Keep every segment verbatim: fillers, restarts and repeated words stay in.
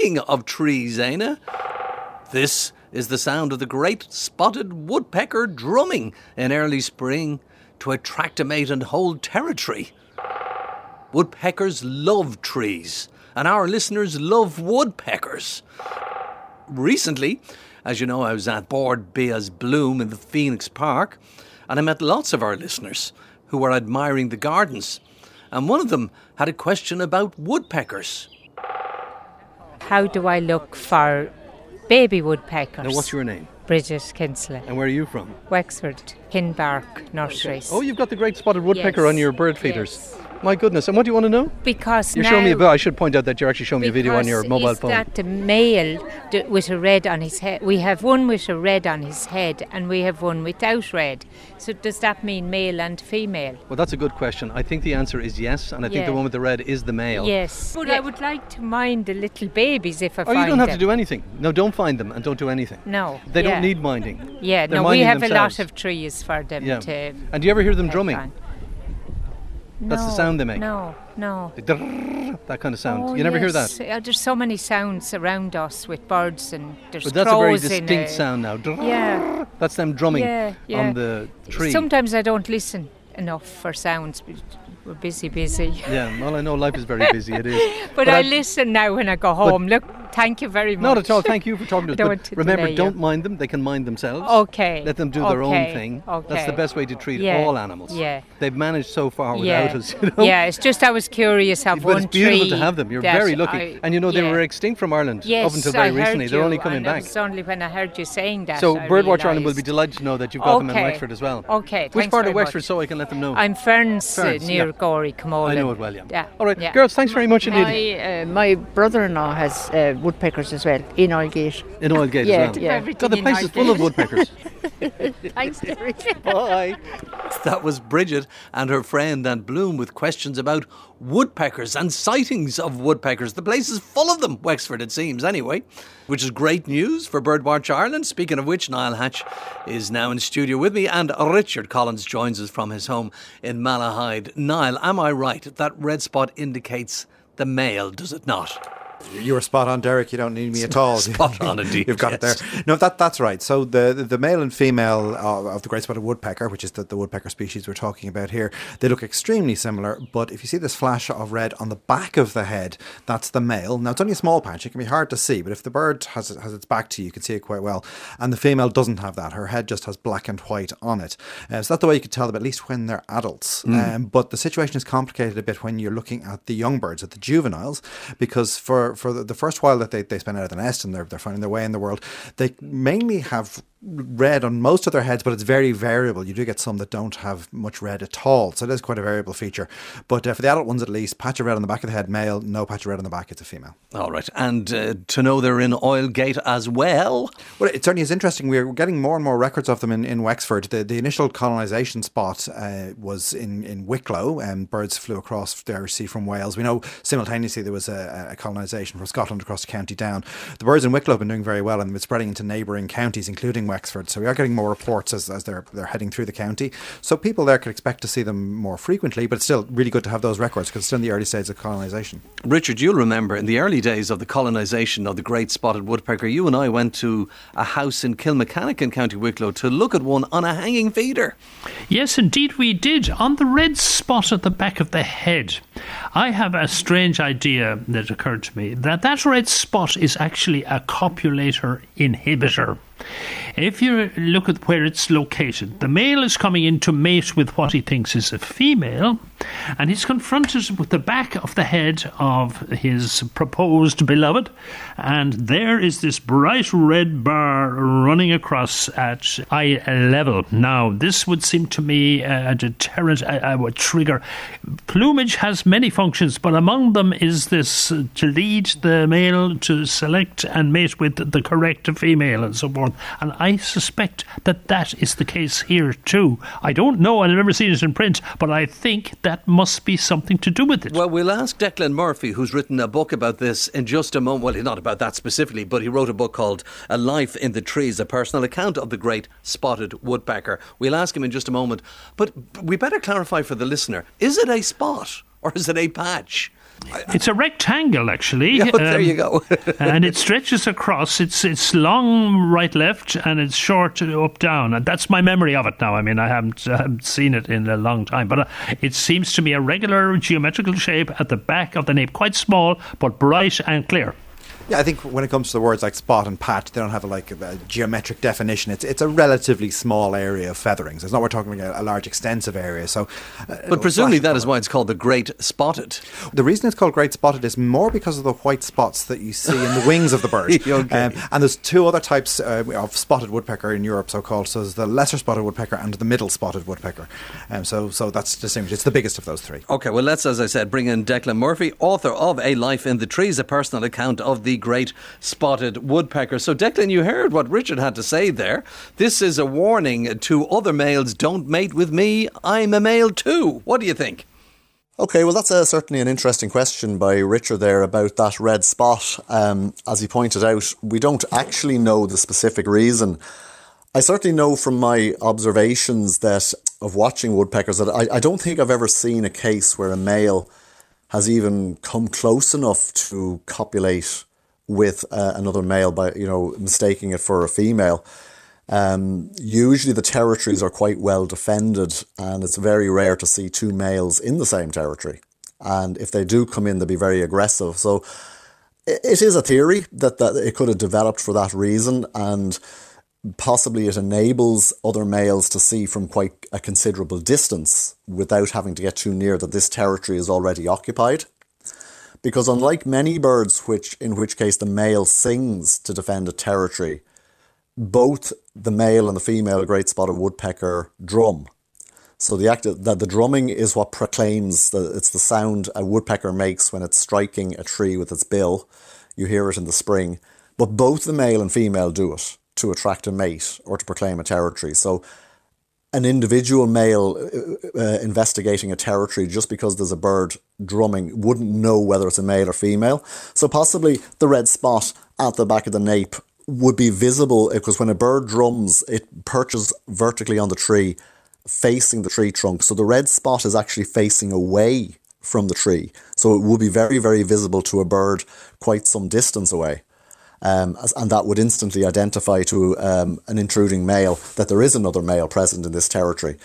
speaking of trees, Aina, this is the sound of the great spotted woodpecker drumming in early spring to attract a mate and hold territory. Woodpeckers love trees, and our listeners love woodpeckers. Recently, as you know, I was at Bord Bia's Bloom in the Phoenix Park, and I met lots of our listeners who were admiring the gardens. And one of them had a question about woodpeckers. How do I look for baby woodpeckers? Now, what's your name? Bridget Kinsley. And where are you from? Wexford, Kinbark Nurseries. Oh, you've got the great spotted woodpecker Yes, on your bird feeders. yes. My goodness. And what do you want to know? Because You're now, showing me a video. I should point out that you're actually showing me a video on your mobile is phone. that the male d- with a red on his head? We have one with a red on his head and we have one without red. So does that mean male and female? Well, that's a good question. I think the answer is yes, and I think Yeah. the one with the red is the male. Yes. But I would like to mind the little babies if I Oh, find you don't have them. to do anything. No, don't find them and don't do anything. No. They yeah. don't need minding. Yeah, They're no, we minding have themselves. a lot of trees for them Yeah. to... And do you ever hear them peck drumming? on. That's the No, sound they make. No, no. That kind of sound. Oh, you never hear yes. that? Uh, there's so many sounds around us with birds and there's But that's a very crows in distinct a- sound now. Yeah. That's them drumming Yeah, yeah. on the tree. Sometimes I don't listen enough for sounds. But we're busy, busy. Yeah, well, I know life is very busy. It is. But, But I, I- listen now when I go home. Look, thank you very much. Not at all. Thank you for talking to us. Don't But want to remember, delay you. don't mind them. They can mind themselves. Okay. Let them do their okay, own thing. Okay. That's the best way to treat Yeah, all animals. yeah. They've managed so far without yeah. us. You know? Yeah, it's just I was curious of But one it's beautiful tree to have them. You're that very lucky. I- and you know, they yeah. were extinct from Ireland Yes, up until very I heard recently. They're you, only coming and back. It was only when I heard you saying that. So I Birdwatch Ireland will be realised. delighted to know that you've got them in Okay. Wexford as well. Okay, Which thanks part very of Wexford much. so I can let them know? I'm Ferns, uh, Ferns, near yeah. Gorey, Camolan. I know it well, yeah. Yeah. All right, yeah. girls, thanks very much indeed. My, uh, my brother-in-law has uh, woodpeckers as well in Oilgate. In Oilgate Yeah, as well. yeah. God, the in place is full of Oilgate. woodpeckers. Thanks, Derek. Bye. That was Bridget and her friend Aunt Bloom with questions about woodpeckers and sightings of woodpeckers. The place is full of them, Wexford it seems anyway, which is great news for Birdwatch Ireland. Speaking of which, Niall Hatch is now in studio with me and Richard Collins joins us from his home in Malahide. Niall, am I right? That red spot indicates the male, does it not? You were spot on, Derek. You don't need me at all. Spot on indeed. You've got yes. it there. No, that that's right. So the the male and female of, of the great spotted woodpecker, which is the, the woodpecker species we're talking about here, they look extremely similar. But if you see this flash of red on the back of the head, that's the male. Now it's only a small patch; it can be hard to see. But if the bird has has its back to you, you can see it quite well. And the female doesn't have that; her head just has black and white on it. Uh, so that's the way you can tell them, at least when they're adults. Mm. Um, but the situation is complicated a bit when you're looking at the young birds, at the juveniles, because for for the, the first while that they, they spend out of the nest and they're, they're finding their way in the world, they mainly have red on most of their heads, but it's very variable. You do get some that don't have much red at all, so it is quite a variable feature. But uh, for the adult ones at least, patch of red on the back of the head, male, no patch of red on the back, it's a female. All right, and uh, to know they're in Oilgate as well? Well, it certainly is interesting. We're getting more and more records of them in, in Wexford. The, the initial colonisation spot uh, was in, in Wicklow, and birds flew across the Irish Sea from Wales. We know simultaneously there was a, a colonisation from Scotland across County Down. The birds in Wicklow have been doing very well and they've been spreading into neighbouring counties, including Wexford. So we are getting more reports as, as they're they're heading through the county. So people there can expect to see them more frequently, but it's still really good to have those records because it's still in the early stages of colonisation. Richard, you'll remember in the early days of the colonisation of the great spotted woodpecker, you and I went to a house in Kilmechanic in County Wicklow to look at one on a hanging feeder. Yes, indeed we did, on the red spot at the back of the head. I have a strange idea that occurred to me, that that red spot is actually a copulator inhibitor. If you look at where it's located, the male is coming in to mate with what he thinks is a female, and he's confronted with the back of the head of his proposed beloved, and there is this bright red bar running across at eye level. Now, this would seem to me a deterrent, a, a trigger. Plumage has many functions, but among them is this uh, to lead the male to select and mate with the correct female and so forth. And I suspect that that is the case here too. I don't know, I've never seen it in print, but I think that must be something to do with it. Well, we'll ask Declan Murphy, who's written a book about this, in just a moment. Well, not about that specifically, but he wrote a book called A Life in the Trees, a personal account of the great spotted woodpecker. We'll ask him in just a moment. But we better clarify for the listener, is it a spot or is it a patch? It's a rectangle, actually. Yeah, um, there you go. And it stretches across. It's it's long right, left, and it's short up, down. And that's my memory of it now. I mean, I haven't, I haven't seen it in a long time. But uh, it seems to be a regular geometrical shape at the back of the nape. Quite small, but bright and clear. Yeah, I think when it comes to the words like spot and patch, they don't have a, like a, a geometric definition. It's it's a relatively small area of featherings. It's not we're talking about a, a large extensive area. So, uh, but presumably that is why it's called the Great Spotted. The reason it's called Great Spotted is more because of the white spots that you see in the wings of the bird. Okay. um, and there's two other types uh, of spotted woodpecker in Europe, so called. So there's the lesser spotted woodpecker and the middle spotted woodpecker. Um, so so that's distinguished. It's the biggest of those three. Okay, well let's, as I said, bring in Declan Murphy, author of A Life in the Trees, a personal account of the Great Spotted Woodpecker. So Declan, you heard what Richard had to say there. This is a warning to other males: don't mate with me, I'm a male too. What do you think? Okay, well that's uh, certainly an interesting question by Richard there about that red spot. Um, as he pointed out, we don't actually know the specific reason. I certainly know from my observations that of watching woodpeckers that I, I don't think I've ever seen a case where a male has even come close enough to copulate with uh, another male by, you know, mistaking it for a female. Um, usually the territories are quite well defended, and it's very rare to see two males in the same territory. And if they do come in, they'll be very aggressive. So it is a theory that, that it could have developed for that reason, and possibly it enables other males to see from quite a considerable distance without having to get too near that this territory is already occupied. Because unlike many birds, which in which case the male sings to defend a territory, both the male and the female great spotted woodpecker drum. So the act that the drumming is what proclaims that it's the sound a woodpecker makes when it's striking a tree with its bill. You hear it in the spring, but both the male and female do it to attract a mate or to proclaim a territory. So an individual male uh, investigating a territory just because there's a bird drumming wouldn't know whether it's a male or female. So possibly the red spot at the back of the nape would be visible because when a bird drums, it perches vertically on the tree, facing the tree trunk. So the red spot is actually facing away from the tree. So it would be very, very visible to a bird quite some distance away. Um, and that would instantly identify to um, an intruding male that there is another male present in this territory.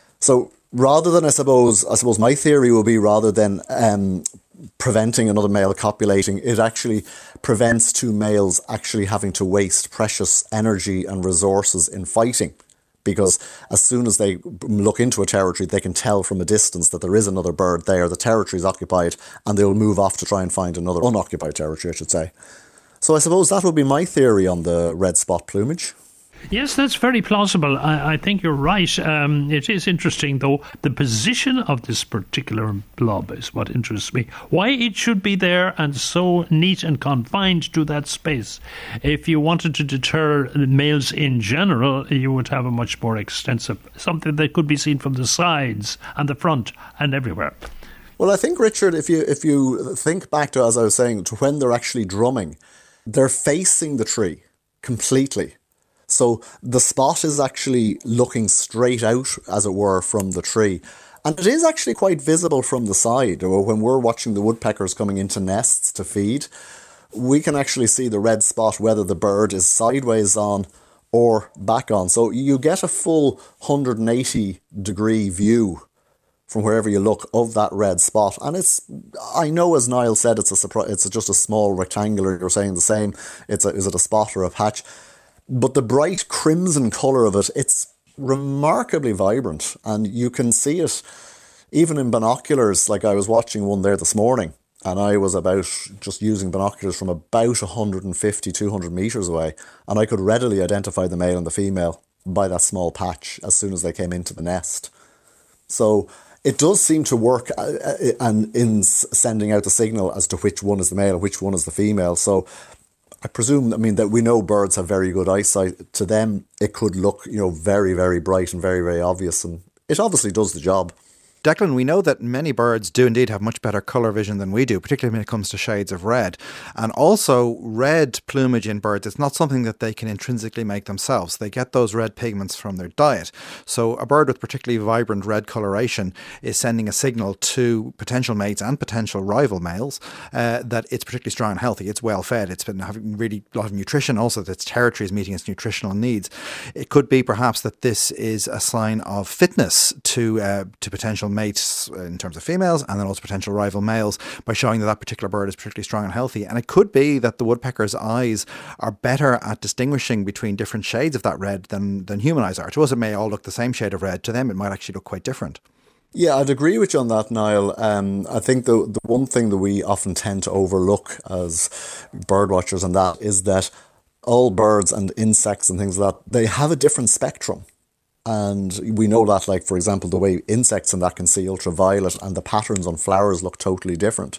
So rather than, I suppose, I suppose my theory will be rather than um, preventing another male copulating, it actually prevents two males actually having to waste precious energy and resources in fighting. Because as soon as they look into a territory, they can tell from a distance that there is another bird there, the territory is occupied, and they'll move off to try and find another unoccupied territory, I should say. So I suppose that would be my theory on the red spot plumage. Yes, that's very plausible. I, I think you're right. Um, it is interesting, though. The position of this particular blob is what interests me. Why it should be there and so neat and confined to that space. If you wanted to deter males in general, you would have a much more extensive, something that could be seen from the sides and the front and everywhere. Well, I think, Richard, if you if you think back to, as I was saying, to when they're actually drumming, they're facing the tree completely. So the spot is actually looking straight out, as it were, from the tree. And it is actually quite visible from the side. When we're watching the woodpeckers coming into nests to feed, we can actually see the red spot, whether the bird is sideways on or back on. So you get a full one hundred eighty degree view from wherever you look of that red spot. And it's, I know as Niall said, it's a surprise, it's just a small rectangular, you're saying the same, it's a, is it a spot or a patch? But the bright crimson colour of it, it's remarkably vibrant, and you can see it even in binoculars. Like I was watching one there this morning, and I was about just using binoculars from about one hundred fifty, two hundred metres away, and I could readily identify the male and the female by that small patch as soon as they came into the nest. So it does seem to work uh, and in sending out the signal as to which one is the male and which one is the female. So I presume, I mean, that we know birds have very good eyesight. To them, it could look, you know, very, very bright and very, very obvious. And it obviously does the job. Declan, we know that many birds do indeed have much better colour vision than we do, particularly when it comes to shades of red. And also, red plumage in birds, it's not something that they can intrinsically make themselves. They get those red pigments from their diet. So a bird with particularly vibrant red coloration is sending a signal to potential mates and potential rival males uh, that it's particularly strong and healthy. It's well fed. It's been having really a lot of nutrition. Also, that its territory is meeting its nutritional needs. It could be perhaps that this is a sign of fitness to uh, to potential mates in terms of females and then also potential rival males by showing that that particular bird is particularly strong and healthy. And it could be that the woodpecker's eyes are better at distinguishing between different shades of that red than, than human eyes are. To us, it may all look the same shade of red. To them, it might actually look quite different. Yeah, I'd agree with you on that, Niall. Um, I think the the one thing that we often tend to overlook as bird watchers and that is that all birds and insects and things like that, they have a different spectrum. And we know that, like, for example, the way insects and that can see ultraviolet and the patterns on flowers look totally different.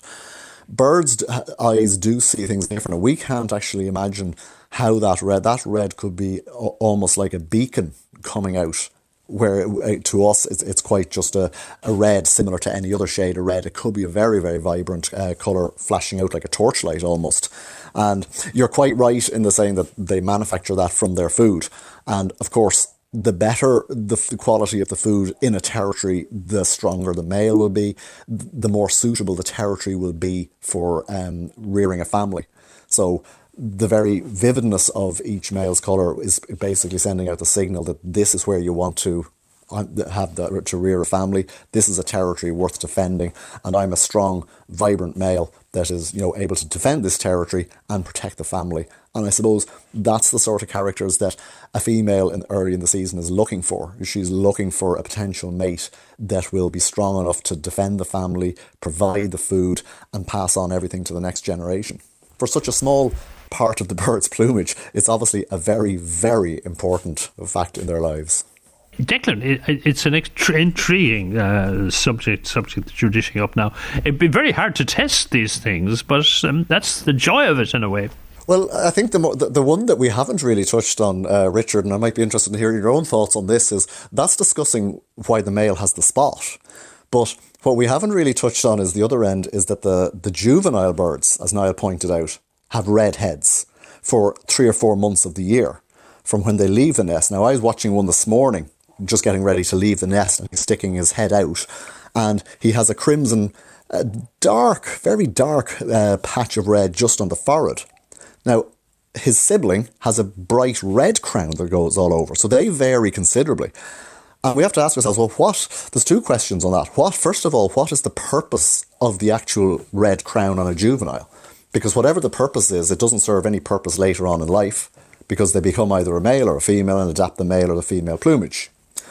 Birds' eyes do see things different. And we can't actually imagine how that red, that red could be almost like a beacon coming out, where to us it's, it's quite just a, a red similar to any other shade of red. It could be a very, very vibrant uh, colour flashing out like a torchlight almost. And you're quite right in the saying that they manufacture that from their food. And of course, the better the f- quality of the food in a territory, the stronger the male will be, the more suitable the territory will be for um, rearing a family. So the very vividness of each male's colour is basically sending out the signal that this is where you want to have the, to rear a family. This is a territory worth defending, and I'm a strong, vibrant male that is, you know, able to defend this territory and protect the family. And I suppose that's the sort of characters that a female in early in the season is looking for. She's looking for a potential mate that will be strong enough to defend the family, provide the food, and pass on everything to the next generation. For such a small part of the bird's plumage, it's obviously a very, very important fact in their lives. Declan, it, it's an extra intriguing uh, subject subject that you're dishing up now. It'd be very hard to test these things, but um, that's the joy of it in a way. Well, I think the the, the one that we haven't really touched on, uh, Richard, and I might be interested in hearing your own thoughts on this, is that's discussing why the male has the spot. But what we haven't really touched on is the other end, is that the, the juvenile birds, as Niall pointed out, have red heads for three or four months of the year from when they leave the nest. Now, I was watching one this morning, just getting ready to leave the nest, and he's sticking his head out, and he has a crimson, uh, dark, very dark uh, patch of red just on the forehead. Now, his sibling has a bright red crown that goes all over, so they vary considerably. And we have to ask ourselves, well, what? There's two questions on that. What, first of all, what is the purpose of the actual red crown on a juvenile? Because whatever the purpose is, it doesn't serve any purpose later on in life, because they become either a male or a female and adapt the male or the female plumage.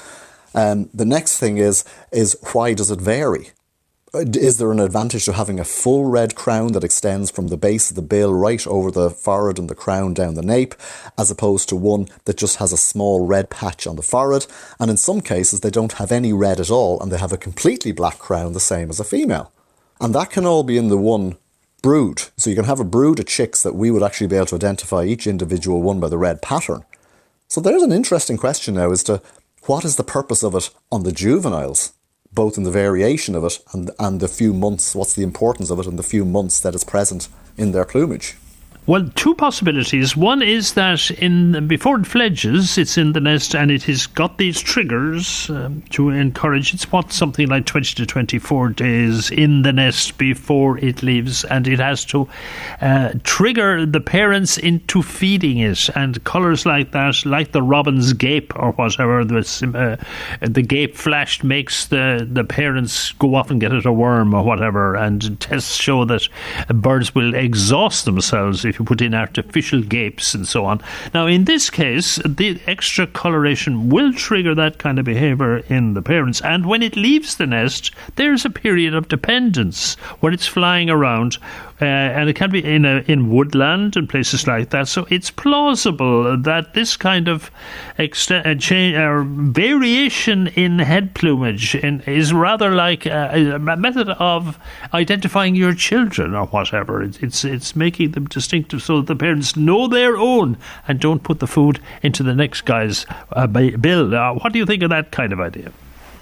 Um, the next thing is, is why does it vary? Is there an advantage to having a full red crown that extends from the base of the bill right over the forehead and the crown down the nape, as opposed to one that just has a small red patch on the forehead? And in some cases, they don't have any red at all, and they have a completely black crown, the same as a female. And that can all be in the one brood. So you can have a brood of chicks that we would actually be able to identify each individual one by the red pattern. So there's an interesting question now as to what is the purpose of it on the juveniles, both in the variation of it and, and the few months, what's the importance of it in the few months that it's present in their plumage? Well, two possibilities. One is that in before it fledges, it's in the nest and it has got these triggers um, to encourage. It's what, something like twenty to twenty-four days in the nest before it leaves, and it has to uh, trigger the parents into feeding it. And colours like that, like the robin's gape or whatever, the, uh, the gape flashed makes the, the parents go off and get it a worm or whatever. And tests show that birds will exhaust themselves if you put in artificial gapes and so on. Now, in this case, the extra coloration will trigger that kind of behaviour in the parents, and when it leaves the nest, there's a period of dependence where it's flying around, uh, and it can be in a, in woodland and places like that. So it's plausible that this kind of extent, uh, change, uh, variation in head plumage in, is rather like a, a method of identifying your children or whatever. It, it's it's making them distinctive so that the parents know their own and don't put the food into the next guy's uh, bill. Uh, what do you think of that kind of idea?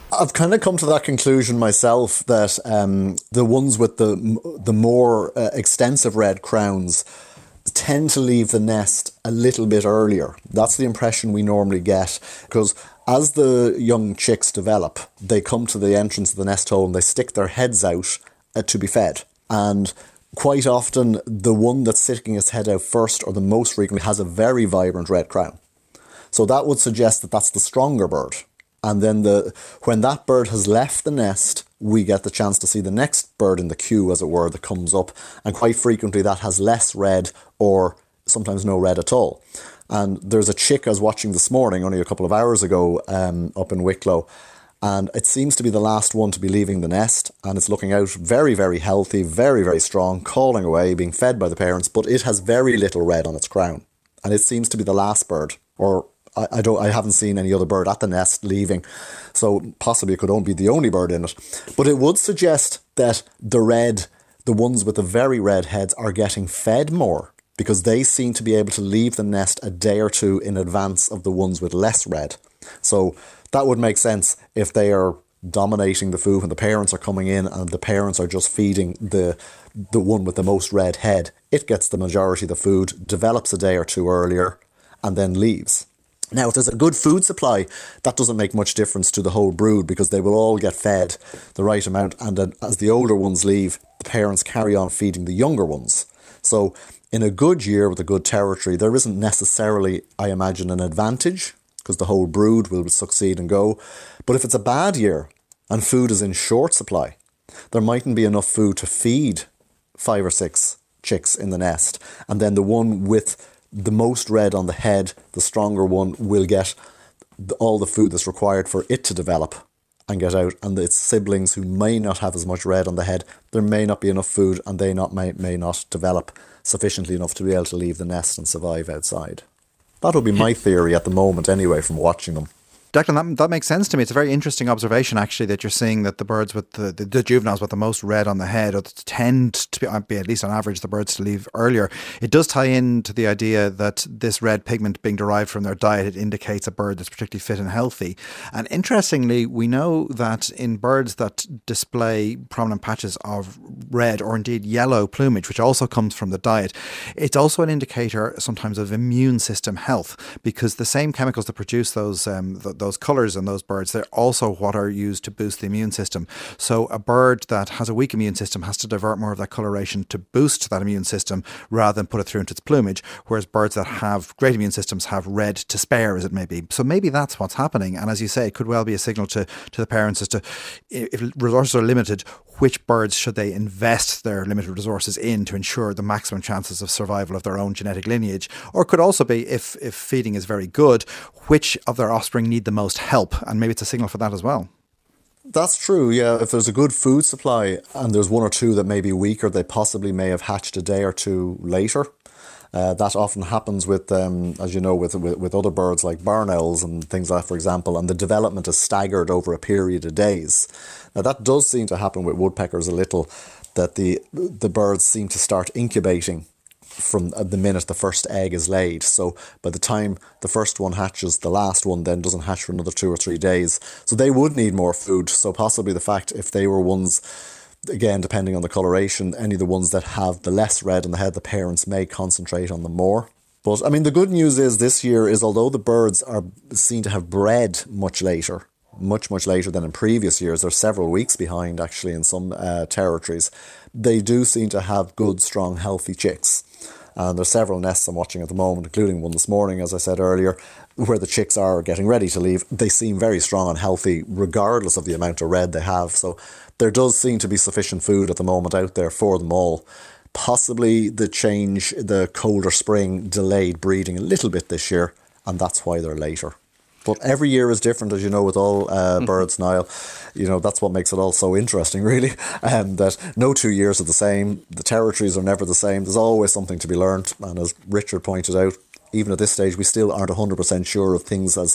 I've kind of come to that conclusion myself that um, the ones with the the more uh, extensive red crowns tend to leave the nest a little bit earlier. That's the impression we normally get, because as the young chicks develop, they come to the entrance of the nest hole and they stick their heads out uh, to be fed. And quite often, the one that's sticking its head out first, or the most frequently, has a very vibrant red crown. So that would suggest that that's the stronger bird. And then the when that bird has left the nest, we get the chance to see the next bird in the queue, as it were, that comes up. And quite frequently that has less red, or sometimes no red at all. And there's a chick I was watching this morning, only a couple of hours ago, um, up in Wicklow. And it seems to be the last one to be leaving the nest. And it's looking out very, very healthy, very, very strong, calling away, being fed by the parents. But it has very little red on its crown. And it seems to be the last bird, or I, I don't. I haven't seen any other bird at the nest leaving, so possibly it could only be the only bird in it. But it would suggest that the red, the ones with the very red heads, are getting fed more, because they seem to be able to leave the nest a day or two in advance of the ones with less red. So that would make sense if they are dominating the food when the parents are coming in, and the parents are just feeding the the one with the most red head. It gets the majority of the food, develops a day or two earlier, and then leaves. Now, if there's a good food supply, that doesn't make much difference to the whole brood, because they will all get fed the right amount. And then as the older ones leave, the parents carry on feeding the younger ones. So in a good year with a good territory, there isn't necessarily, I imagine, an advantage, because the whole brood will succeed and go. But if it's a bad year and food is in short supply, there mightn't be enough food to feed five or six chicks in the nest. And then the one with the most red on the head, the stronger one, will get the, all the food that's required for it to develop and get out. And its siblings, who may not have as much red on the head, there may not be enough food, and they not may, may not develop sufficiently enough to be able to leave the nest and survive outside. That would be my theory at the moment anyway, from watching them. Declan, that, that makes sense to me. It's a very interesting observation, actually, that you're seeing that the birds with the, the, the juveniles with the most red on the head tend to be, be, at least on average, the birds to leave earlier. It does tie into the idea that this red pigment being derived from their diet, it indicates a bird that's particularly fit and healthy. And interestingly, we know that in birds that display prominent patches of red or indeed yellow plumage, which also comes from the diet, it's also an indicator sometimes of immune system health, because the same chemicals that produce those um, the, those colours in those birds, they're also what are used to boost the immune system. So a bird that has a weak immune system has to divert more of that coloration to boost that immune system rather than put it through into its plumage, whereas birds that have great immune systems have red to spare, as it may be. So maybe that's what's happening. And as you say, it could well be a signal to, to the parents as to, if resources are limited, which birds should they invest their limited resources in to ensure the maximum chances of survival of their own genetic lineage. Or it could also be, if, if feeding is very good, which of their offspring need the most help, and maybe it's a signal for that as well. That's true, yeah. If there's a good food supply and there's one or two that may be weaker, they possibly may have hatched a day or two later. Uh, that often happens with, um, as you know, with, with with other birds like barn owls and things like that, for example, and the development is staggered over a period of days. Now, that does seem to happen with woodpeckers a little, that the the birds seem to start incubating from the minute the first egg is laid. So by the time the first one hatches, the last one then doesn't hatch for another two or three days. So they would need more food. So possibly the fact, if they were ones, again, depending on the coloration, any of the ones that have the less red on the head, the parents may concentrate on them more. But I mean, the good news is this year is, although the birds are seen to have bred much later, much, much later than in previous years, they're several weeks behind actually in some uh, territories, they do seem to have good, strong, healthy chicks. And there's several nests I'm watching at the moment, including one this morning, as I said earlier, where the chicks are getting ready to leave. They seem very strong and healthy, regardless of the amount of red they have. So there does seem to be sufficient food at the moment out there for them all. Possibly the change, the colder spring delayed breeding a little bit this year, and that's why they're later. But every year is different, as you know, with all uh, birds, Niall. You know, that's what makes it all so interesting, really. Um, that no two years are the same. The territories are never the same. There's always something to be learned. And as Richard pointed out, even at this stage, we still aren't one hundred percent sure of things as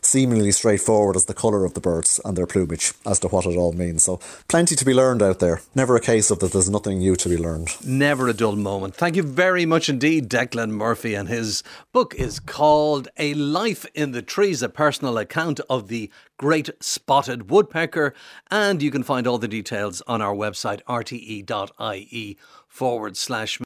seemingly straightforward as the colour of the birds and their plumage as to what it all means. So plenty to be learned out there. Never a case of that there's nothing new to be learned. Never a dull moment. Thank you very much indeed, Declan Murphy. And his book is called A Life in the Trees, a personal account of the great spotted woodpecker. And you can find all the details on our website, r t e dot i e forward slash